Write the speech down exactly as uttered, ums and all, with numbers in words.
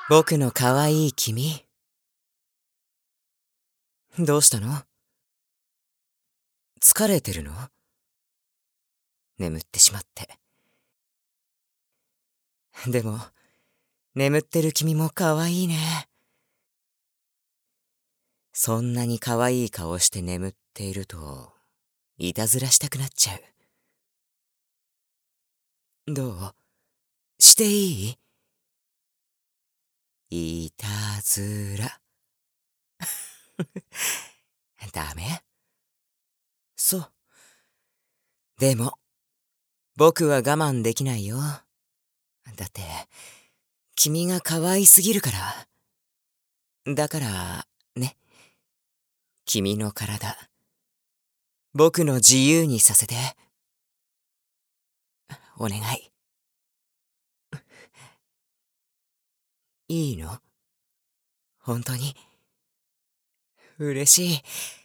僕のかわいい君。どうしたの？疲れてるの？眠ってしまって。でも、眠ってる君もかわいいね。そんなにかわいい顔して眠っていると、いたずらしたくなっちゃう。どう？していい？いたずら。ダメ？そう。でも、僕は我慢できないよ。だって、君が可愛すぎるから。だから、ね。君の体、僕の自由にさせて。お願い。いいの？本当に？嬉しい。